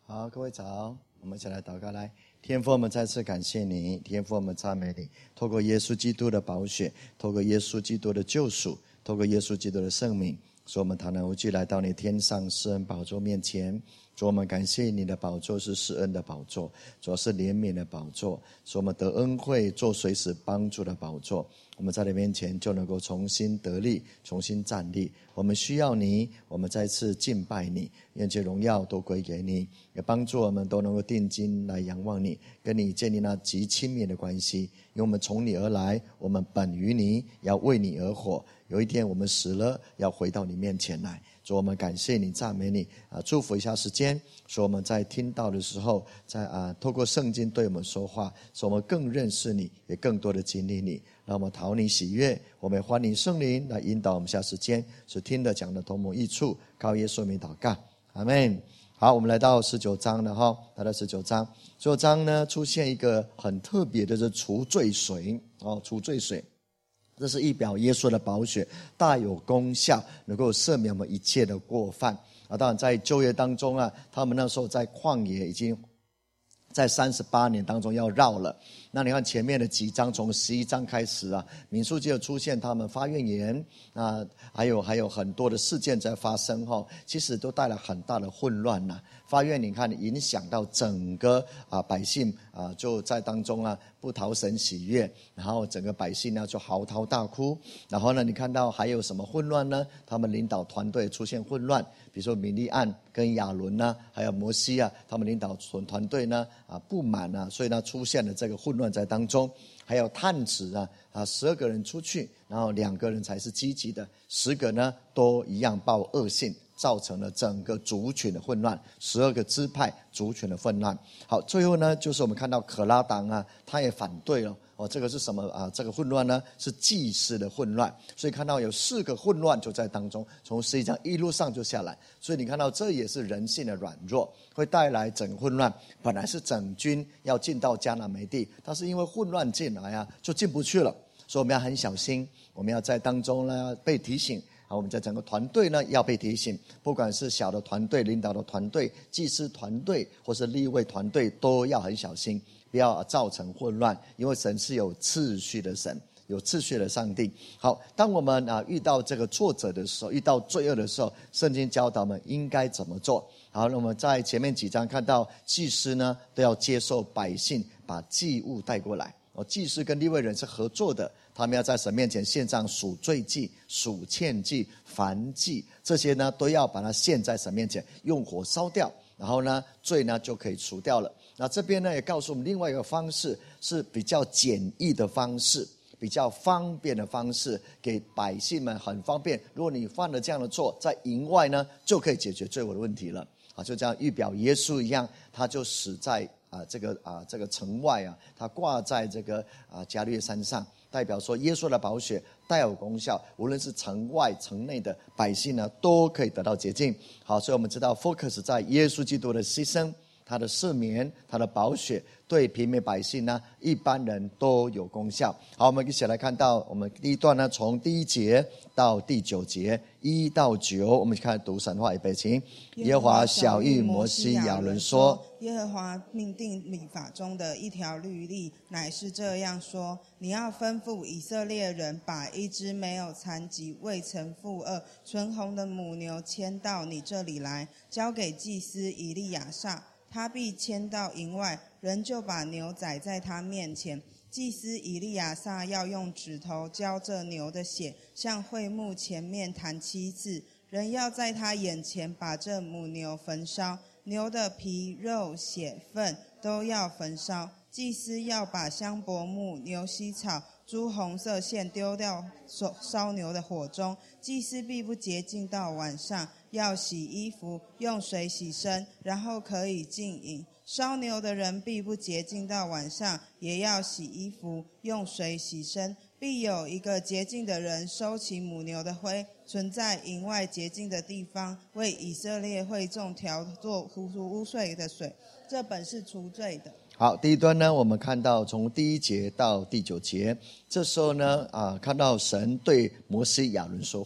好，各位早，我们一起来祷告。来，天父，我们再次感谢你，天父，我们赞美你。透过耶稣基督的宝血，透过耶稣基督的救赎，透过耶稣基督的圣名，使我们坦然无惧来到你天上施恩宝座面前。主，我们感谢你的宝座是施恩的宝座，主要是怜悯的宝座，使我们得恩惠做随时帮助的宝座。我们在你面前就能够重新得力，重新站立。我们需要你，我们再次敬拜你，愿这荣耀都归给你，也帮助我们都能够定睛来仰望你，跟你建立那极亲密的关系。因为我们从你而来，我们本于你，要为你而活。有一天我们死了，要回到你面前来。主，我们感谢你，赞美你，祝福一下时间，使我们在听到的时候，在透过圣经对我们说话，使我们更认识你，也更多的经历你。让我们讨你喜悦，我们欢迎圣灵来引导我们下时间，使听的讲的同谋益处，靠耶稣名祷告，阿们。好，我们来到19章了哈，来到19章。19章呢出现一个很特别的是除罪水哦，除罪水。这是预表耶稣的宝血大有功效，能够赦免我们一切的过犯。当然在旧约当中他们那时候在旷野已经在38年当中要绕了。那你看前面的几章，从11章开始民数记有出现他们发怨言，还有很多的事件在发生其实都带来很大的混乱发怨你看影响到整个百姓就在当中不讨神喜悦，然后整个百姓就嚎啕大哭。然后呢，你看到还有什么混乱呢？他们领导团队出现混乱，比如说米利暗跟亚伦还有摩西他们领导团队不满所以出现了这个混乱在当中。还有探子12个人出去，然后2个人才是积极的，10个呢都一样报恶信，造成了整个族群的混乱，12个支派族群的混乱。好，最后呢就是我们看到可拉党他也反对了这个是什么这个混乱呢是祭司的混乱。所以看到有4个混乱就在当中，从11章一路上就下来。所以你看到这也是人性的软弱，会带来整个混乱。本来是整军要进到迦南美地，但是因为混乱进来就进不去了。所以我们要很小心，我们要在当中呢被提醒我们在整个团队呢要被提醒，不管是小的团队、领导的团队、祭司团队或是利未团队，都要很小心，不要造成混乱。因为神是有秩序的神，有秩序的上帝。好，当我们遇到这个挫折的时候，遇到罪恶的时候，圣经教导我们应该怎么做。好，那我们在前面几章看到祭司呢都要接受百姓把祭物带过来，祭司跟利未人是合作的，他们要在神面前献上赎罪祭、赎愆祭、燔祭，这些呢都要把它献在神面前，用火烧掉，然后呢罪呢就可以除掉了。那这边呢也告诉我们另外一个方式，是比较简易的方式，比较方便的方式，给百姓们很方便。如果你犯了这样的错，在营外呢就可以解决罪恶的问题了就这样预表耶稣一样，他就死在这个城外他挂在这个加略山上，代表说耶稣的宝血带有功效，无论是城外城内的百姓呢都可以得到洁净。好，所以我们知道 focus 在耶稣基督的牺牲，他的赦免，他的宝血对平民百姓呢一般人都有功效。好，我们一起来看到我们第一段呢，从第1节到第9节1到9，我们看读神话预备起。耶和华晓谕摩西亚伦说， 耶和华命定律法中的一条律例，乃是这样说：你要吩咐以色列人把一只没有残疾、未曾负恶、纯红的母牛牵到你这里来，交给祭司以利亚撒，他必牵到营外，人就把牛宰在他面前。祭司以利亚撒要用指头浇这牛的血，向会幕前面弹7次，人要在他眼前把这母牛焚烧，牛的皮、肉、血、粪都要焚烧。祭司要把香柏木、牛膝草、朱红色线丢掉烧牛的火中。祭司必不洁净到晚上，要洗衣服，用水洗身，然后可以进营。烧牛的人必不洁净到晚上，也要洗衣服，用水洗身。必有一个洁净的人收起母牛的灰，存在营外洁净的地方，为以色列会众调作除污秽的水，这本是除罪的。 好，第一段呢，我们看到从第1节到第9节，这时候呢，看到神对摩西亚伦说话。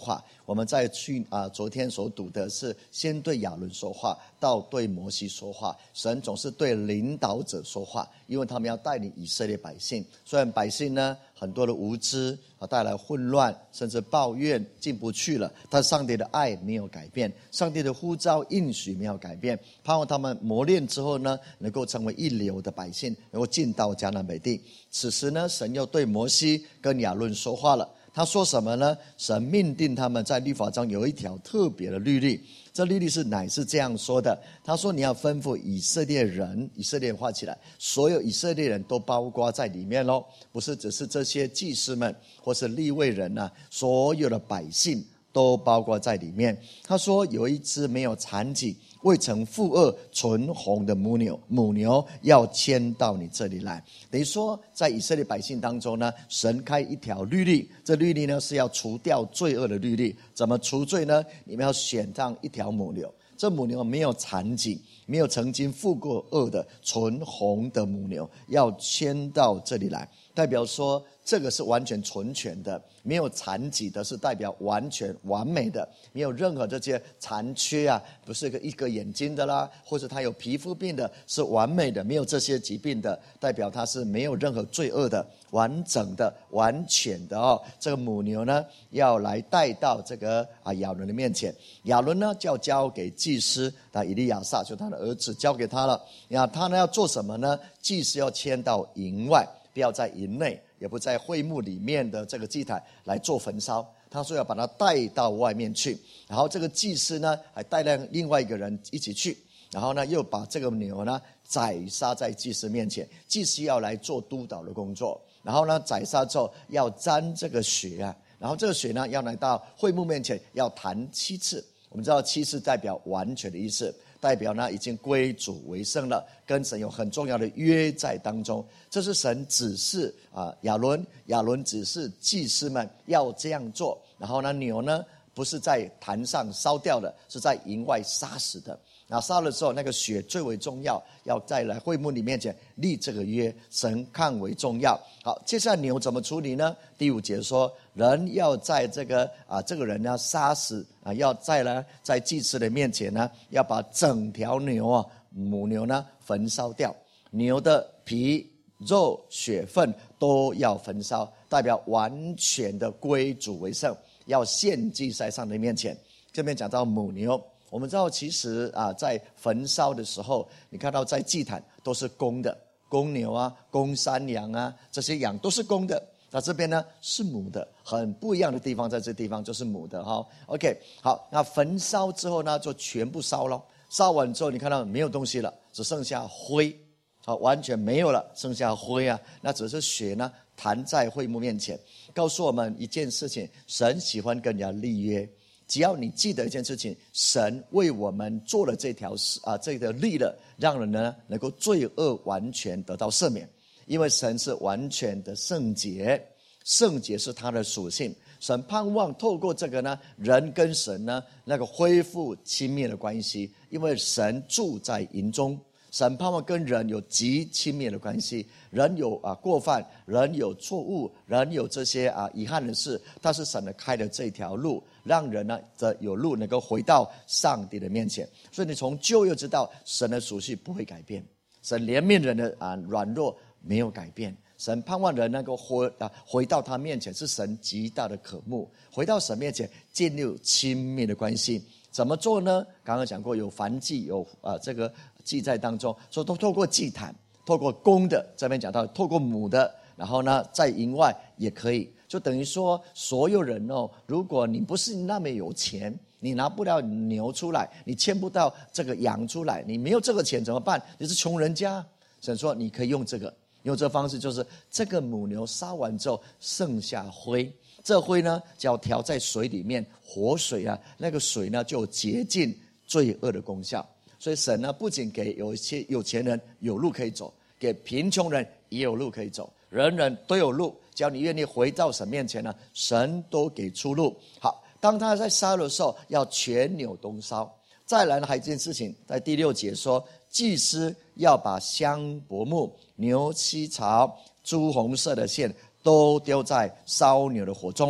我们在昨天所读的是先对亚伦说话，到对摩西说话。神总是对领导者说话，因为他们要带领以色列百姓。虽然百姓呢很多的无知带来混乱，甚至抱怨进不去了，但上帝的爱没有改变，上帝的呼召应许没有改变，盼望他们磨练之后呢，能够成为一流的百姓，能够进到迦南美地。此时呢，神又对摩西跟亚伦说话了。他说什么呢？神命定他们在律法中有一条特别的律例，这律例乃是这样说的。他说你要吩咐以色列人，以色列人画起来，所有以色列人都包括在里面咯，不是只是这些祭司们或是利未人啊，所有的百姓都包括在里面。他说有一只没有残疾未曾负恶纯红的母牛要牵到你这里来。等于说在以色列百姓当中呢，神开一条律例，这律例呢是要除掉罪恶的律例。怎么除罪呢？你们要选上一条母牛，这母牛没有残疾，没有曾经负过恶的纯红的母牛要牵到这里来，代表说这个是完全纯全的，没有残疾的，是代表完全完美的，没有任何这些残缺啊，不是一个眼睛的啦，或者他有皮肤病的，是完美的，没有这些疾病的，代表他是没有任何罪恶的，完整的，完全的哦。这个母牛呢，要来带到这个亚伦的面前，亚伦呢就要交给祭司以利亚撒，就他的儿子交给他了。他呢要做什么呢？祭司要牵到营外，不要在营内，也不在会幕里面的这个祭坛来做焚烧。他说要把它带到外面去，然后这个祭司呢还带了另外一个人一起去，然后呢又把这个牛呢宰杀在祭司面前，祭司要来做督导的工作，然后呢宰杀之后要沾这个血啊，然后这个血呢要来到会幕面前要弹7次。我们知道7次代表完全的意思，代表呢已经归主为圣了，跟神有很重要的约在当中。这是神指示亚伦指示祭司们要这样做。然后呢牛呢不是在坛上烧掉的，是在营外杀死的。然后杀了之后，那个血最为重要，要再来会幕里面前立这个约，神看为重要。好，接下来牛怎么处理呢？第5节说，人要在这个人要杀死要再来在祭司的面前呢，要把整条牛母牛呢焚烧掉，牛的皮肉血分都要焚烧，代表完全的归主为圣，要献祭在上帝面前。这边讲到母牛，我们知道其实在焚烧的时候，你看到在祭坛都是公的，公牛啊，公山羊啊，这些羊都是公的。那这边呢是母的，很不一样的地方，在这地方就是母的哈。OK， 好，那焚烧之后呢，就全部烧了。烧完之后，你看到没有东西了，只剩下灰，好，完全没有了，剩下灰啊。那只是血呢，弹在会幕面前，告诉我们一件事情：神喜欢跟人家立约。只要你记得一件事情，神为我们做了这条这个律了，让人呢能够罪恶完全得到赦免。因为神是完全的圣洁，圣洁是他的属性。神盼望透过这个呢，人跟神呢那个恢复亲密的关系，因为神住在营中。神盼望跟人有极亲密的关系，人有过犯，人有错误，人有这些遗憾的事，但是神开了这条路，让人呢有路能够回到上帝的面前。所以你从旧约知道神的属性不会改变，神怜悯人的软弱没有改变，神盼望人能够回到他面前，是神极大的渴慕，回到神面前建立亲密的关系。怎么做呢？刚刚讲过有燔祭，有这个祭在当中，所以都透过祭坛，透过公的，这边讲到透过母的，然后呢在营外也可以，就等于说所有人如果你不是那么有钱，你拿不了牛出来，你牵不到这个羊出来，你没有这个钱怎么办？你是穷人家，神说你可以用这个方式，就是这个母牛烧完之后剩下灰，这灰呢就要调在水里面，活水那个水呢就有洁净罪恶的功效。所以神呢不仅给有一些有钱人有路可以走，给贫穷人也有路可以走，人人都有路，只要你愿意回到神面前呢，神都给出路。好，当他在烧的时候要全牛都烧。再来呢还有一件事情，在第6节说，祭司要把香柏木、牛膝草、朱红色的线都丢在烧牛的火中，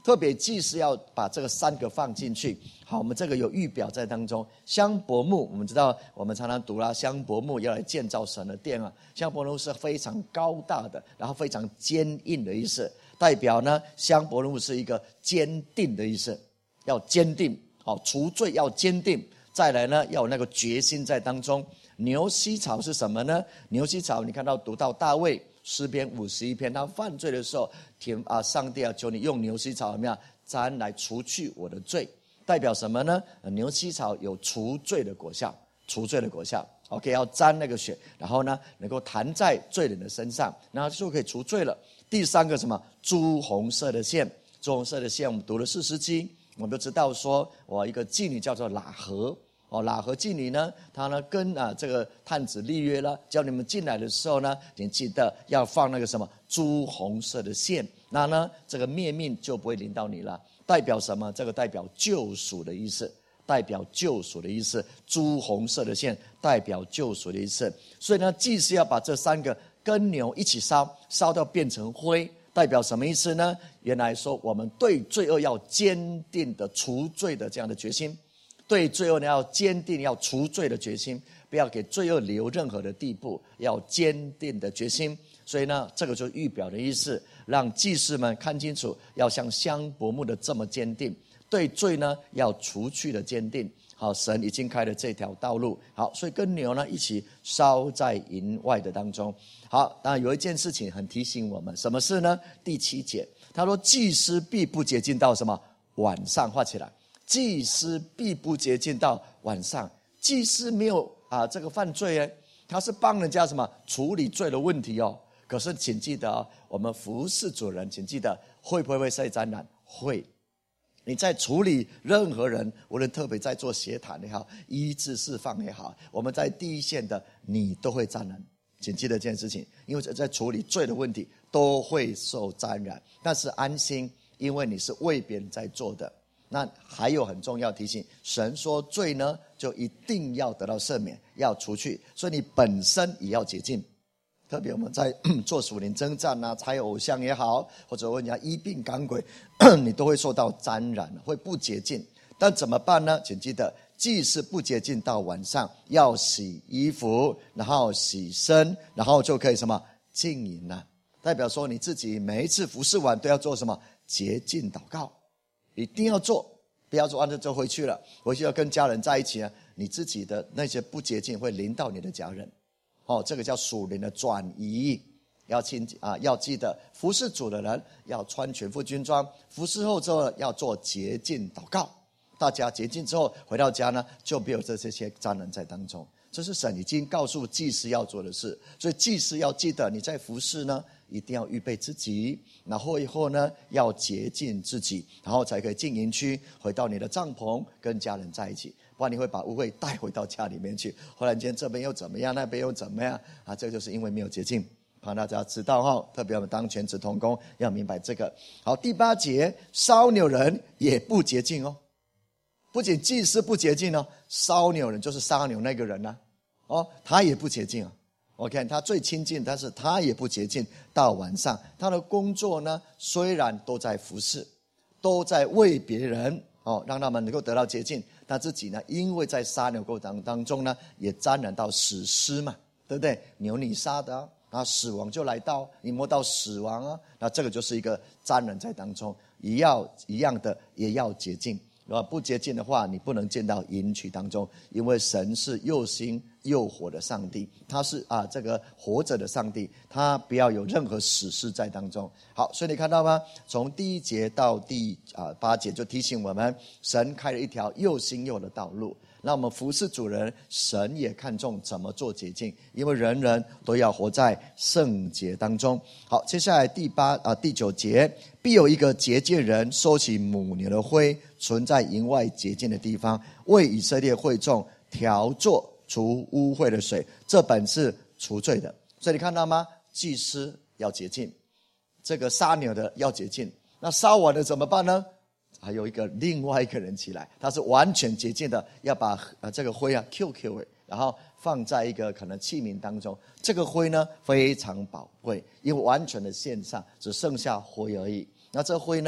特别祭司要把这个3个放进去。好，我们这个有预表在当中。香柏木，我们知道，我们常常读啦，香柏木要来建造神的殿啊。香柏木是非常高大的，然后非常坚硬的意思，代表呢，香柏木是一个坚定的意思，要坚定。好，除罪要坚定，再来呢，要有那个决心在当中。牛膝草是什么呢？牛膝草，你看到读到大卫诗篇51篇，他犯罪的时候，上帝求你用牛膝草怎么样沾来除去我的罪，代表什么呢？牛膝草有除罪的果效，除罪的果效。OK， 要沾那个血，然后呢，能够弹在罪人的身上，然后就可以除罪了。第3个什么？朱红色的线，朱红色的线，我们读了4世纪，我们都知道说，一个妓女叫做喇合。喇合妓女呢，她呢跟这个探子立约了，叫你们进来的时候呢，请记得要放那个什么朱红色的线，那呢这个灭命就不会临到你了。代表什么？这个代表救赎的意思，代表救赎的意思。朱红色的线代表救赎的意思。所以呢，祭司要把这3个跟牛一起烧，烧到变成灰，代表什么意思呢？原来说我们对罪恶要坚定的除罪的这样的决心。对罪恶呢，要坚定要除罪的决心，不要给罪恶留任何的地步，要坚定的决心。所以呢，这个就是预表的意思，让祭司们看清楚，要像香柏木的这么坚定，对罪呢要除去的坚定。好，神已经开了这条道路。好，所以跟牛呢一起烧在营外的当中。好，当然有一件事情很提醒我们，什么事呢？第7节，他说祭司必不洁净到什么？晚上，画起来。祭司必不洁净到晚上。祭司没有这个犯罪耶，他是帮人家什么处理罪的问题哦。可是请记得我们服侍主人，请记得会不会受沾染？会。你在处理任何人，无论特别在做协谈也好，医治释放也好，我们在第一线的，你都会沾染。请记得这件事情，因为在处理罪的问题都会受沾染，但是安心，因为你是为别人在做的。那还有很重要提醒，神说罪呢就一定要得到赦免，要除去，所以你本身也要洁净。特别我们在做属灵征战拆偶像也好，或者问人家医病赶鬼，你都会受到沾染，会不洁净。但怎么办呢？请记得，祭司不洁净到晚上，要洗衣服，然后洗身，然后就可以什么净饮了。代表说你自己每一次服侍完都要做什么洁净祷告，一定要做，不要说就回去了，回去要跟家人在一起呢，你自己的那些不洁净会临到你的家人。这个叫属灵的转移。要记得服侍主的人要穿全副军装，服侍后之后要做洁净祷告。大家洁净之后回到家呢，就没有这些沾染在当中。这是神已经告诉祭司要做的事，所以祭司要记得你在服侍呢，一定要预备自己，然后以后呢要洁净自己，然后才可以进营区，回到你的帐篷跟家人在一起。不然你会把污秽带回到家里面去，忽然间这边又怎么样，那边又怎么样这就是因为没有洁净。让大家知道特别我们当全职同工要明白这个。好，第8节，烧牛人也不洁净哦。不仅祭司不洁净哦，烧牛人就是杀牛那个人他也不洁净OK， 他最亲近，但是他也不洁净到晚上。他的工作呢，虽然都在服侍，都在为别人让他们能够得到洁净，但自己呢，因为在杀牛过程当中呢，也沾染到死尸嘛，对不对？牛你杀的死亡就来到，你摸到死亡那这个就是一个沾染在当中，一样的也要洁净。如果不洁净的话，你不能进到营区当中，因为神是又新又活的上帝，他是这个活着的上帝，他不要有任何死事在当中。好，所以你看到吗？从第1节到第8节就提醒我们，神开了一条又新又的道路。那我们服侍主人，神也看重怎么做洁净，因为人人都要活在圣洁当中。好，接下来第9节，必有一个洁净人收起母牛的灰，存在营外洁净的地方，为以色列会众调作除污秽的水，这本是除罪的。所以你看到吗？祭司要洁净，这个杀牛的要洁净，那杀完了怎么办呢？还有另外一个人起来，他是完全洁净的，要把这个灰QQ 然后放在一个可能器皿当中。这个灰呢非常宝贵，因为完全的献上，只剩下灰而已。那这灰呢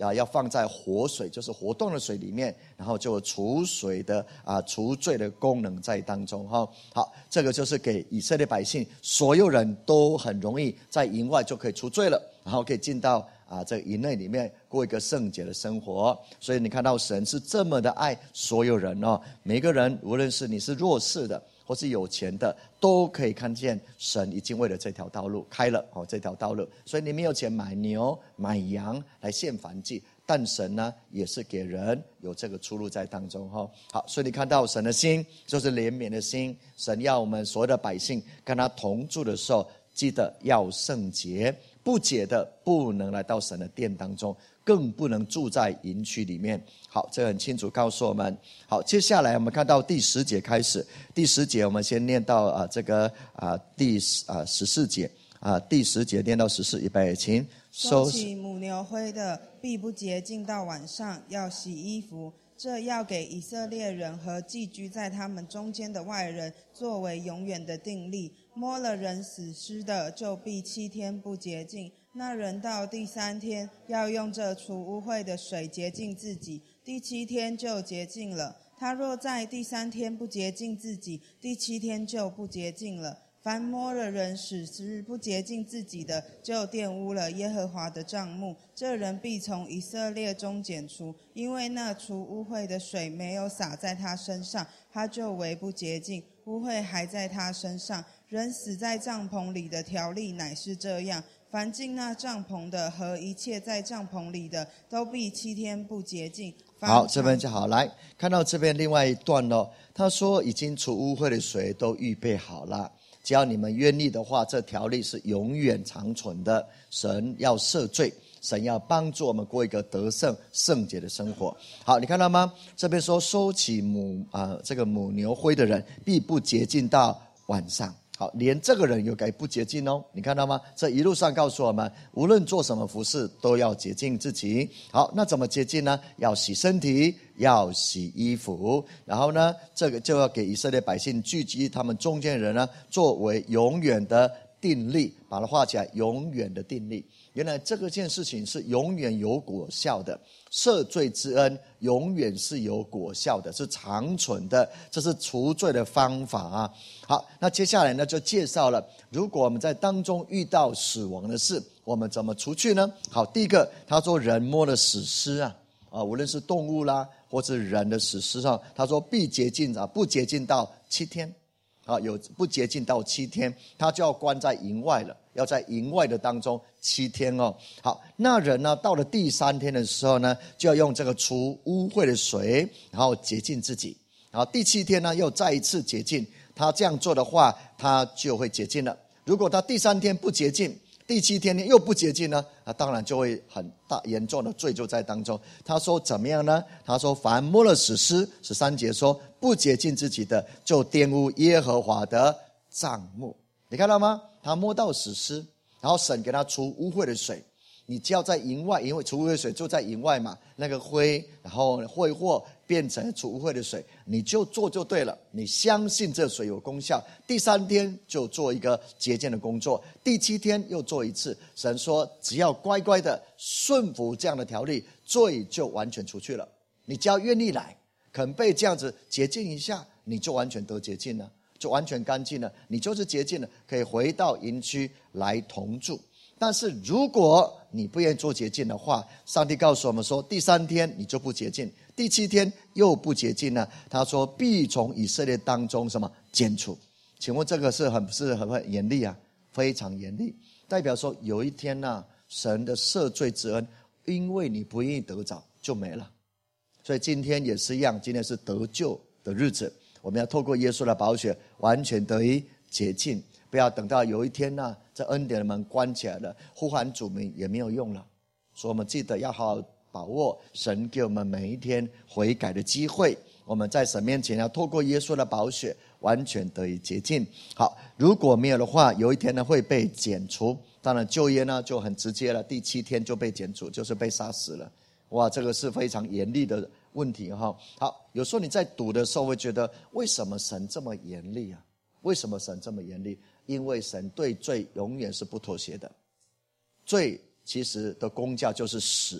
要放在活水，就是活动的水里面，然后就有除水的除罪的功能在当中哈。好，这个就是给以色列百姓，所有人都很容易在营外就可以除罪了，然后可以进到这个营内里面过一个圣洁的生活。所以你看到神是这么的爱所有人哦，每个人无论是你是弱势的或是有钱的，都可以看见神已经为了这条道路开了这条道路。所以你没有钱买牛买羊来献燔祭，但神呢也是给人有这个出路在当中哈。好，所以你看到神的心就是怜悯的心，神要我们所有的百姓跟他同住的时候，记得要圣洁，不洁的不能来到神的殿当中，更不能住在营区里面。好，这很清楚告诉我们。好，接下来我们看到第10节开始，第10节我们先念到第14节第10节念到14，预备请。 收起母牛灰的，必不洁净到晚上，要洗衣服。这要给以色列人和寄居在他们中间的外人作为永远的定例。摸了人死尸的，就必7天不洁净。那人到第3天要用这除污秽的水洁净自己，第7天就洁净了。他若在第3天不洁净自己，第7天就不洁净了。凡摸了人死尸不洁净自己的，就玷污了耶和华的帐幕，这人必从以色列中剪除，因为那除污秽的水没有洒在他身上，他就为不洁净，污秽还在他身上。人死在帐篷里的条例乃是这样，凡进那帐篷的和一切在帐篷里的，都必7天不洁净。 好，这边就好。来看到这边另外一段他说已经除污秽的水都预备好了，只要你们愿意的话，这条例是永远长存的。神要赦罪，神要帮助我们过一个得胜圣洁的生活。好，你看到吗？这边说收起这个母牛灰的人，必不洁净到晚上。好，连这个人有该不洁净哦，你看到吗？这一路上告诉我们，无论做什么服事都要洁净自己。好，那怎么洁净呢？要洗身体，要洗衣服，然后呢，这个就要给以色列百姓聚集他们中间人呢，作为永远的定例，把它画起来，永远的定例。原来这件事情是永远有果效的，赦罪之恩永远是有果效的，是长存的，这是除罪的方法好，那接下来呢就介绍了，如果我们在当中遇到死亡的事，我们怎么除去呢？好，第一个他说人摸了死尸无论是动物啦或是人的死尸上，他说必洁净不洁净到7天有不洁净到7天，他就要关在营外了，要在营外的当中7天好，那人呢到了第3天的时候呢，就要用这个除污秽的水，然后洁净自己，然后第7天呢又再一次洁净。他这样做的话，他就会洁净了。如果他第3天不洁净，第7天又不洁净呢，当然就会很大严重的罪就在当中。他说怎么样呢？他说凡摸了死尸，13节说不洁净自己的，就玷污耶和华的帐幕。你看到吗？他摸到死尸，然后神给他除污秽的水，你只要在营外，因为除污秽水就在营外嘛，那个灰然后秽货变成除污秽的水，你就做就对了，你相信这水有功效，第3天就做一个洁净的工作，第7天又做一次。神说只要乖乖的顺服这样的条例，罪就完全除去了。你只要愿意来，肯被这样子洁净一下，你就完全得洁净了，就完全干净了，你就是洁净了，可以回到营区来同住。但是如果你不愿意做洁净的话，上帝告诉我们说第3天你就不洁净，第7天又不洁净呢，他说必从以色列当中什么剪除。请问这个是很严厉非常严厉，代表说有一天神的赦罪之恩因为你不愿意得着就没了。所以今天也是一样，今天是得救的日子，我们要透过耶稣的宝血完全得以洁净，不要等到有一天这恩典的门关起来了，呼喊主名也没有用了。所以我们记得要好好把握神给我们每一天悔改的机会，我们在神面前要透过耶稣的宝血完全得以洁净。好，如果没有的话，有一天呢会被剪除。当然旧约呢就很直接了，第7天就被剪除，就是被杀死了。哇，这个是非常严厉的问题好，有时候你在读的时候会觉得为什么神这么严厉为什么神这么严厉？因为神对罪永远是不妥协的。罪其实的公价就是死，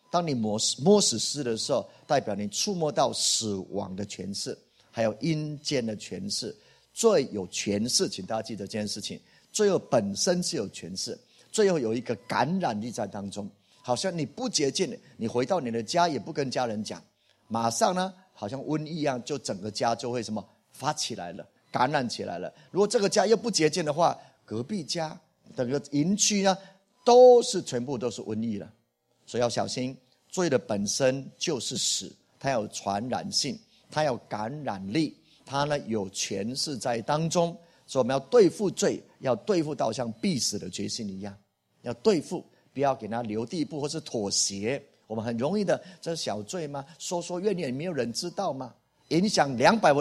当你摸死尸的时候，代表你触摸到死亡的权势，还有阴间的权势。罪有权势，请大家记得这件事情，罪恶本身是有权势，罪恶有一个感染力在当中。好像你不洁净，你回到你的家也不跟家人讲，马上呢好像瘟疫一样，就整个家就会什么发起来了，感染起来了。如果这个家又不洁净的话，隔壁家整个营区呢全部都是瘟疫了。所以要小心，罪的本身就是死，它有传染性，它有感染力，它呢有权势在当中。所以我们要对付罪，要对付到像必死的决心一样，要对付，不要给他留地步或是妥协。我们很容易的，这是小罪吗？说说怨言，没有人知道吗？影响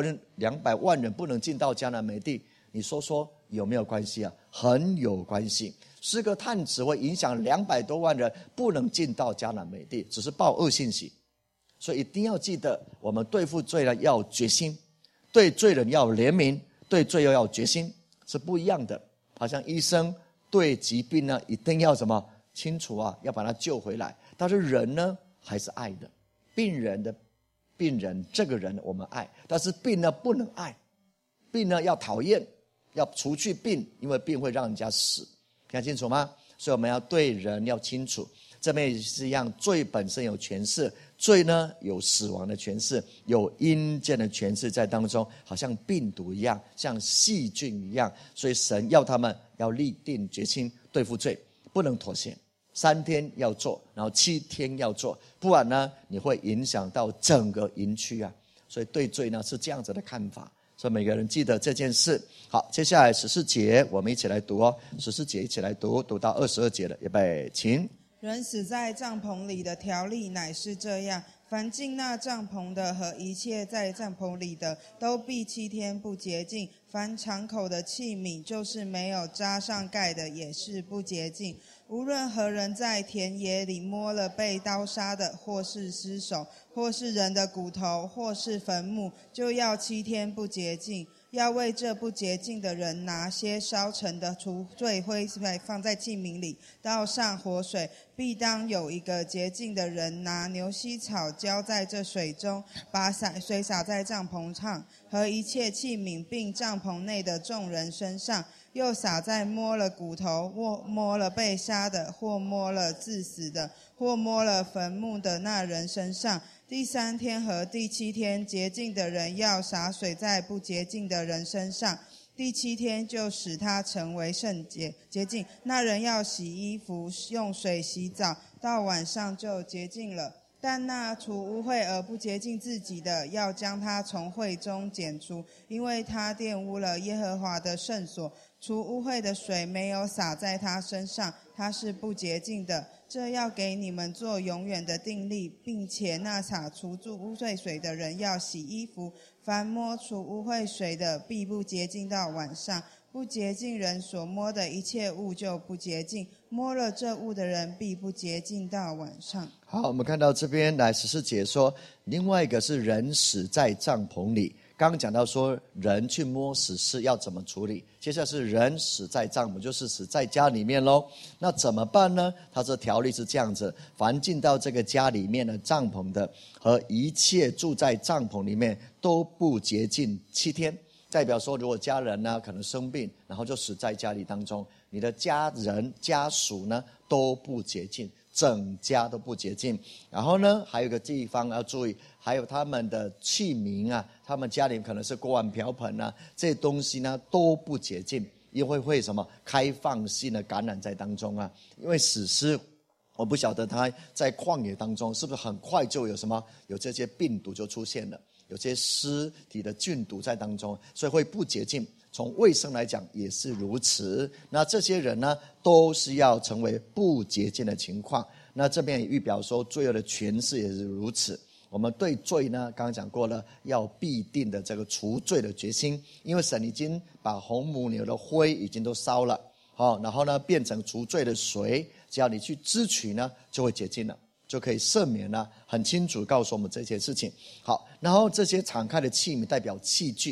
200万人不能进到迦南美地，你说说有没有关系啊？很有关系。是个探子会影响200多万人不能进到迦南美地，只是报恶信息。所以一定要记得，我们对付罪人要决心，对罪人要怜悯，对罪恶要决心，是不一样的。好像医生对疾病呢一定要什么清楚啊，要把它救回来。但是人呢还是爱的，病人这个人我们爱，但是病呢不能爱，病呢要讨厌，要除去病，因为病会让人家死。看清楚吗？所以我们要对人要清楚。这边也是一样，罪本身有权势，罪呢有死亡的权势，有阴间的权势在当中，好像病毒一样，像细菌一样。所以神要他们要立定决心对付罪，不能妥协。3天要做，然后7天要做，不然呢你会影响到整个营区啊。所以对罪呢是这样子的看法。所以每个人记得这件事。好，接下来14节我们一起来读哦。14节一起来读，读到22节了，预备，请。 人死在帐篷里的条例乃是这样：凡进那帐篷的和一切在帐篷里的，都必7天不洁净。凡敞口的器皿，就是没有扎上盖的，也是不洁净。无论何人在田野里摸了被刀杀的，或是尸首，或是人的骨头，或是坟墓，就要7天不洁净。要为这不洁净的人拿些烧成的除罪灰放在器皿里，倒上活水。必当有一个洁净的人拿牛膝草浇在这水中，把水洒在帐篷上和一切器皿，并帐篷内的众人身上，又洒在摸了骨头或摸了被杀的，或摸了致死的，或摸了坟墓的那人身上。第3天和第7天，洁净的人要洒水在不洁净的人身上。第7天就使他成为圣洁净。那人要洗衣服，用水洗澡，到晚上就洁净了。但那除污秽而不洁净自己的，要将他从会中剪除，因为他玷污了耶和华的圣所。除污秽的水没有洒在他身上，他是不洁净的。这要给你们做永远的定例，并且那洒除污秽水的人要洗衣服。凡摸除污秽水的，必不洁净到晚上。不洁净人所摸的一切物就不洁净，摸了这物的人必不洁净到晚上。 好，我们看到这边来14节说，另外一个是人死在帐篷里。刚刚讲到说人去摸死尸要怎么处理，接下来是人死在帐篷，就是死在家里面咯。那怎么办呢？他这条例是这样子：凡进到这个家里面的帐篷的和一切住在帐篷里面都不洁净7天。代表说如果家人呢可能生病，然后就死在家里当中，你的家人家属呢都不洁净，整家都不洁净。然后呢还有一个地方要注意，还有他们的器皿啊，他们家里可能是锅碗瓢盆啊，这些东西呢都不洁净，因为会什么开放性的感染在当中啊。因为死尸我不晓得他在旷野当中是不是很快就有这些病毒就出现了，有些尸体的菌毒在当中，所以会不洁净。从卫生来讲也是如此。那这些人呢都是要成为不洁净的情况。那这边也预表说罪恶的权势也是如此。我们对罪呢刚刚讲过了，要必定的这个除罪的决心，因为神已经把红母牛的灰已经都烧了，然后呢变成除罪的水，只要你去支取呢就会洁净了，就可以赦免了，很清楚告诉我们这件事情。好，然后这些敞开的器皿代表器具，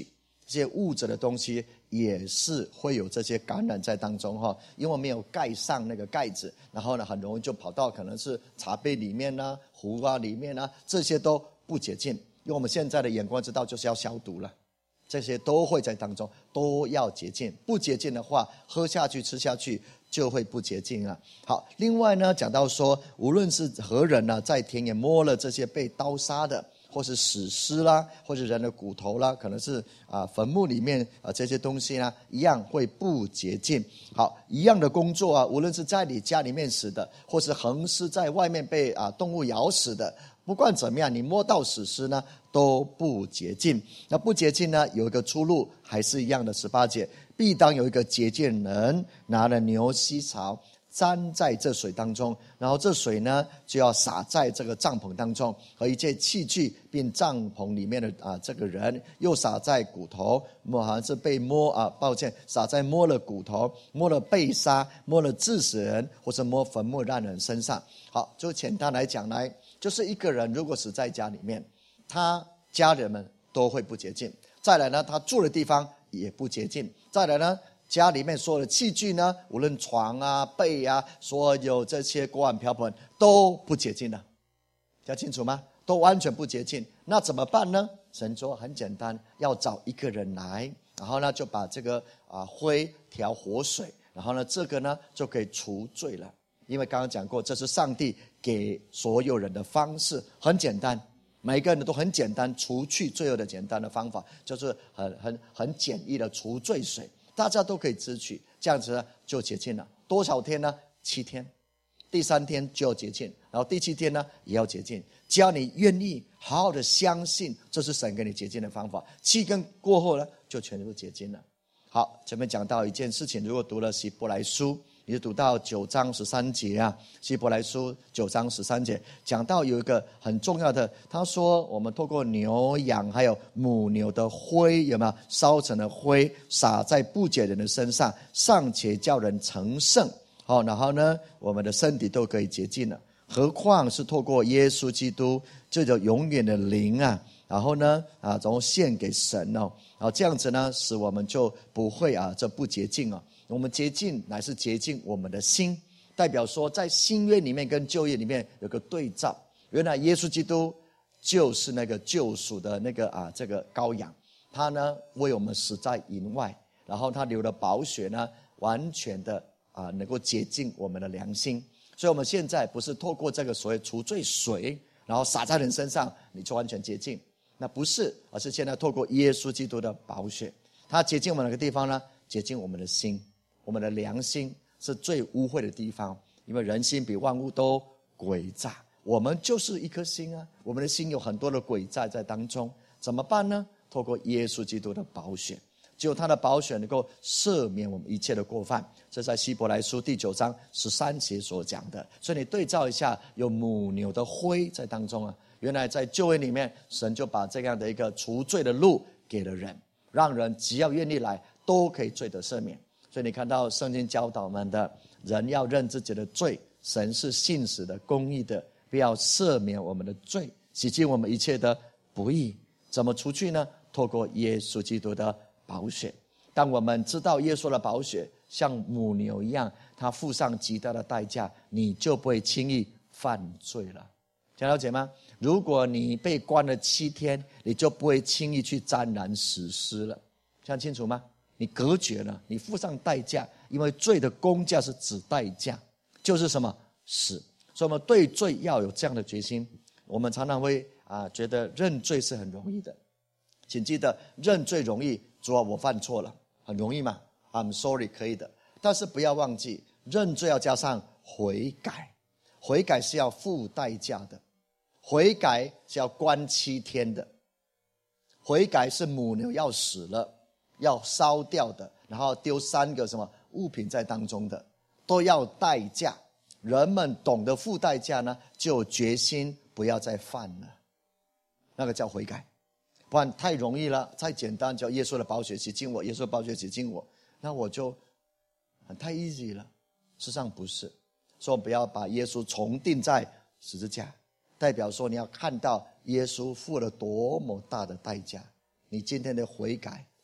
这些物质的东西也是会有这些感染在当中因为没有盖上那个盖子，然后呢很容易就跑到可能是茶杯里面啊、壶啊里面啊，这些都不洁净。用我们现在的眼光知道就是要消毒了，这些都会在当中，都要洁净。不洁净的话，喝下去吃下去就会不洁净了。好，另外呢讲到说，无论是何人呢，在田野摸了这些被刀杀的，或是死尸啦，或是人的骨头啦，可能是坟墓里面这些东西呢，一样会不洁净。好，一样的工作无论是在你家里面死的，或是横尸在外面被动物咬死的，不管怎么样，你摸到死尸呢都不洁净。那不洁净呢，有一个出路，还是一样的18节，必当有一个洁净人拿了牛膝槽沾在这水当中，然后这水呢就要洒在这个帐篷当中和一切器具，并帐篷里面的这个人，又洒在骨头，好像是被洒在摸了骨头、摸了被杀、摸了致死人，或者摸坟墓烂人身上。好，就简单来讲来，就是一个人如果死在家里面，他家人们都会不洁净。再来呢，他住的地方也不洁净。再来呢，家里面所有的器具呢，无论床被所有这些锅碗瓢盆都不洁净了，讲清楚吗？都完全不洁净。那怎么办呢？神说很简单，要找一个人来，然后呢就把这个灰调活水，然后呢这个呢就可以除罪了。因为刚刚讲过，这是上帝给所有人的方式，很简单，每个人都很简单，除去罪恶的简单的方法，就是很简易的除罪水，大家都可以支取，这样子呢就洁净了。多少天呢？7天，第3天就要洁净，然后第7天呢也要洁净。只要你愿意好好的相信，这是神给你洁净的方法，7天过后呢就全部洁净了。好，前面讲到一件事情，如果读了希伯来书，你就读到9章13节希伯来书9章13节讲到有一个很重要的，他说我们透过牛羊还有母牛的灰，有没有烧成的灰，撒在不洁人的身上，尚且叫人成圣。好，然后呢我们的身体都可以洁净了，何况是透过耶稣基督这种永远的灵然后呢然后献给神然后这样子呢使我们就不会这不洁净我们洁净乃是洁净我们的心，代表说在新约里面跟旧约里面有个对照。原来耶稣基督就是那个救赎的那个这个羔羊，他呢为我们死在营外，然后他流的宝血呢完全的能够洁净我们的良心。所以我们现在不是透过这个所谓除罪水然后洒在人身上你就完全洁净，那不是，而是现在透过耶稣基督的宝血，他洁净我们哪个地方呢？洁净我们的心，我们的良心是最污秽的地方，因为人心比万物都诡诈，我们就是一颗心我们的心有很多的诡诈在当中，怎么办呢？透过耶稣基督的宝血，只有他的宝血能够赦免我们一切的过犯，这在希伯来书第9章13节所讲的。所以你对照一下，有母牛的灰在当中原来在旧约里面，神就把这样的一个除罪的路给了人，让人只要愿意来都可以罪得赦免。所以你看到圣经教导我们的，人要认自己的罪，神是信实的公义的，必要赦免我们的罪，洗净我们一切的不义。怎么除去呢？透过耶稣基督的宝血。当我们知道耶稣的宝血像母牛一样，他付上极大的代价，你就不会轻易犯罪了。这样了解吗？如果你被关了7天，你就不会轻易去沾染死尸了。这样清楚吗？你隔绝了，你付上代价，因为罪的工价是指代价，就是什么？死。所以我们对罪要有这样的决心。我们常常会觉得认罪是很容易的，请记得认罪容易，主啊我犯错了，很容易嘛， I'm sorry 可以的，但是不要忘记认罪要加上悔改，悔改是要付代价的，悔改是要关7天的，悔改是母牛要死了要烧掉的，然后丢3个什么物品在当中的，都要代价。人们懂得付代价呢，就有决心不要再犯了，那个叫悔改。不然太容易了，太简单，叫耶稣的宝血洗净我，耶稣的宝血洗净我，那我就太 easy 了。事实上不是，所以我们不要把耶稣重钉在十字架，代表说你要看到耶稣付了多么大的代价，你今天的悔改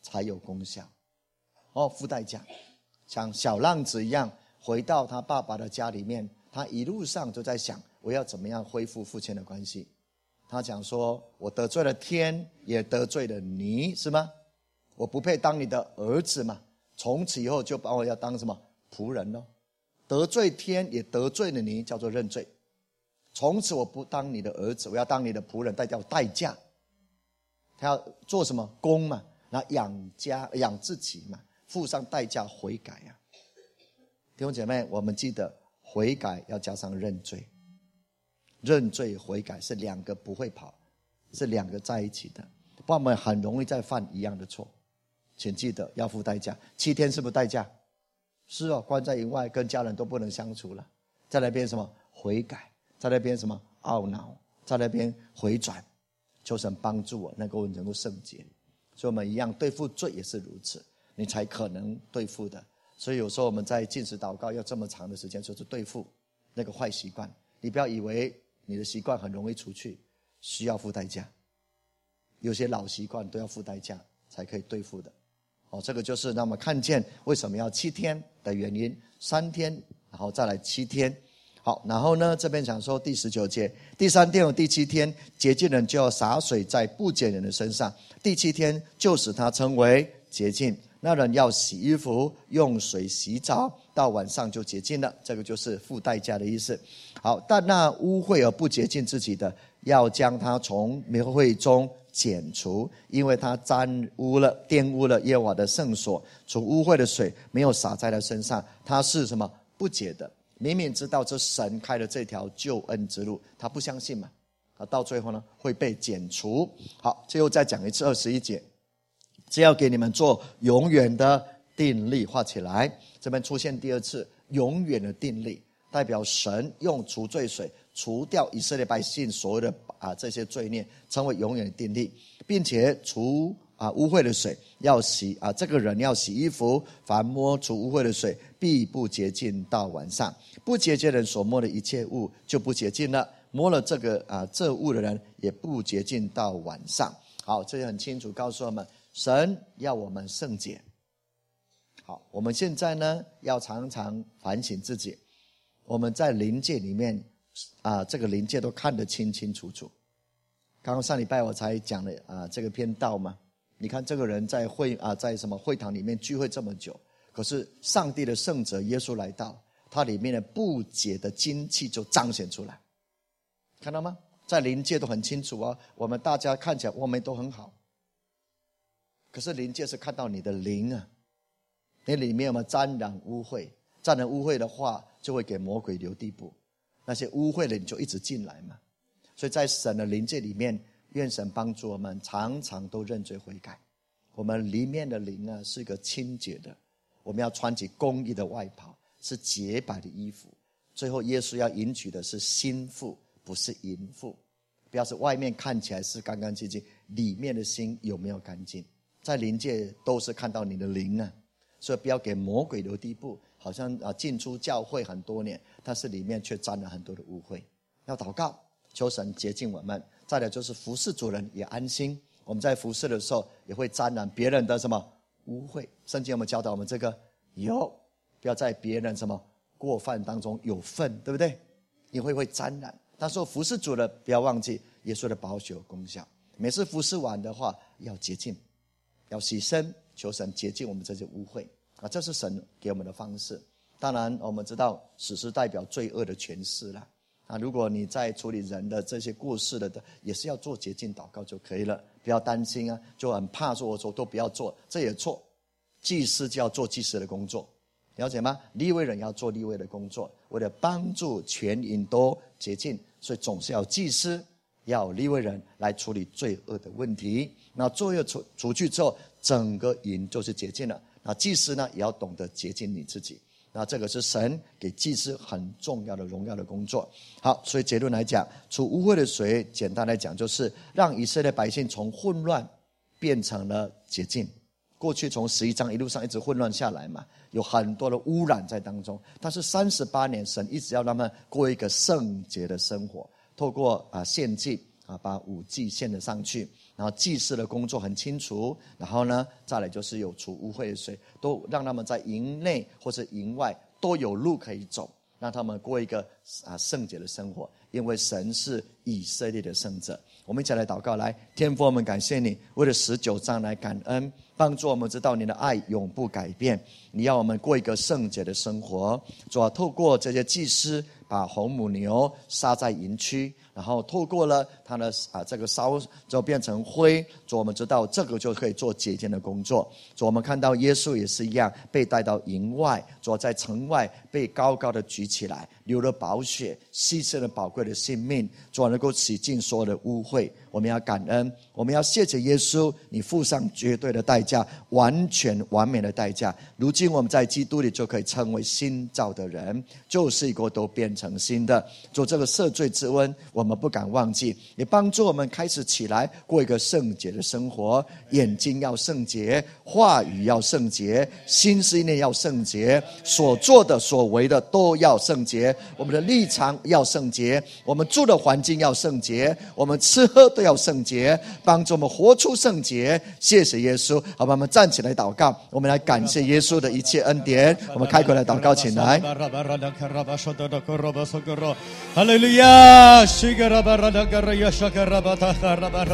才有功效。付代价，像小浪子一样回到他爸爸的家里面，他一路上就在想，我要怎么样恢复父亲的关系。他讲说，我得罪了天，也得罪了你，是吗？我不配当你的儿子嘛，从此以后就把我要当什么仆人咯。得罪天也得罪了你，叫做认罪。从此我不当你的儿子，我要当你的仆人，代掉代价。他要做什么工嘛，那养家养自己嘛，付上代价悔改啊。弟兄姐妹，我们记得悔改要加上认罪，认罪悔改是两个不会跑，是两个在一起的，不然我们很容易再犯一样的错。请记得要付代价。7天是不是代价？是哦，关在营外，跟家人都不能相处了。在那边什么悔改，在那边什么懊恼，在那边回转，求神帮助我能够圣洁。所以我们一样对付罪也是如此，你才可能对付的。所以有时候我们在禁食祷告要这么长的时间，就是对付那个坏习惯。你不要以为你的习惯很容易除去，需要付代价。有些老习惯都要付代价才可以对付的。这个就是让我们看见为什么要7天的原因，3天然后再来7天。好，然后呢这边讲说第19节，第3天和第7天，洁净人就要洒水在不洁人的身上，第7天就使他称为洁净。那人要洗衣服，用水洗澡，到晚上就洁净了。这个就是付代价的意思。好，但那污秽而不洁净自己的，要将他从民会中剪除，因为他玷污了耶和华的圣所，从污秽的水没有洒在他身上，他是什么不洁的。明明知道这神开了这条救恩之路，他不相信嘛，到最后呢会被剪除。好，最后再讲一次21节，只要给你们做永远的定例，画起来。这边出现第2次永远的定例，代表神用除罪水除掉以色列百姓所有的这些罪孽，成为永远的定例，并且除污秽的水要洗这个人要洗衣服，凡摸除污秽的水必不洁净到晚上。不洁净人所摸的一切物就不洁净了，摸了这物的人也不洁净到晚上。好，这也很清楚告诉我们，神要我们圣洁。好，我们现在呢要常常反省自己，我们在灵界里面这个灵界都看得清清楚楚。刚刚上礼拜我才讲了这个篇道嘛，你看这个人在会堂里面聚会这么久，可是上帝的圣者耶稣来到，他里面的不洁的精气就彰显出来，看到吗？在灵界都很清楚我们大家看起来我们都很好，可是灵界是看到你的灵你里面有没有沾染污秽？沾染污秽的话，就会给魔鬼留地步，那些污秽的你就一直进来嘛。所以在神的灵界里面，愿神帮助我们常常都认罪悔改。我们里面的灵是一个清洁的，我们要穿起公义的外袍，是洁白的衣服。最后耶稣要迎娶的是新妇，不是淫妇。不要是外面看起来是干干净净，里面的心有没有干净？在灵界都是看到你的灵所以不要给魔鬼留地步，好像进出教会很多年，但是里面却沾了很多的污秽。要祷告求神洁净我们。再来就是服侍主人也安心，我们在服侍的时候也会沾染别人的什么污秽。圣经有没有教导我们这个？有，不要在别人什么过犯当中有份，对不对？你会沾染。但是服侍主的不要忘记耶稣的宝血有功效，每次服侍完的话要洁净，要洗身，求神洁净我们这些污秽这是神给我们的方式。当然我们知道死是代表罪恶的权势了如果你在处理人的这些过世的也是要做洁净祷告就可以了，不要担心就很怕说我说都不要做，这也错。祭司就要做祭司的工作，了解吗？利未人要做利未的工作，为了帮助全营都洁净，所以总是要祭司要有利未人来处理罪恶的问题。那罪恶除去之后，整个营就是洁净了。那祭司呢也要懂得洁净你自己，那这个是神给祭司很重要的荣耀的工作。好，所以结论来讲，除污秽的水简单来讲就是让以色列百姓从混乱变成了洁净。过去从11章一路上一直混乱下来嘛，有很多的污染在当中，但是38年神一直要让他们过一个圣洁的生活，透过献祭把5祭献了上去，然后祭司的工作很清楚，然后呢，再来就是有除污秽的水，都让他们在营内或是营外都有路可以走，让他们过一个圣洁的生活，因为神是以色列的圣者。我们一起来祷告，来，天父，我们感谢你，为了19章来感恩，帮助我们知道你的爱永不改变，你要我们过一个圣洁的生活。主要透过这些祭司把红母牛杀在营区，然后透过了它的这个烧就变成灰，主我们知道这个就可以做洁净的工作。主我们看到耶稣也是一样，被带到营外，主在城外被高高的举起来，流了宝血，牺牲了宝贵的性命，主能够洗净所有的污秽。我们要感恩，我们要谢谢耶稣，你付上绝对的代价，完全完美的代价。如今我们在基督里就可以成为新造的人，旧事已过，都变成新的。做这个赦罪之恩，我们不敢忘记，也帮助我们开始起来过一个圣洁的生活。眼睛要圣洁，话语要圣洁，心思意念要圣洁，所做的所为的都要圣洁。我们的立场要圣洁，我们住的环境要圣洁，我们吃喝都要圣洁，帮助我们活出圣洁。谢谢耶稣。好吧，我们站起来祷告，我们来感谢耶稣的一切恩典。我们开口来祷告，请来。 哈利路亚。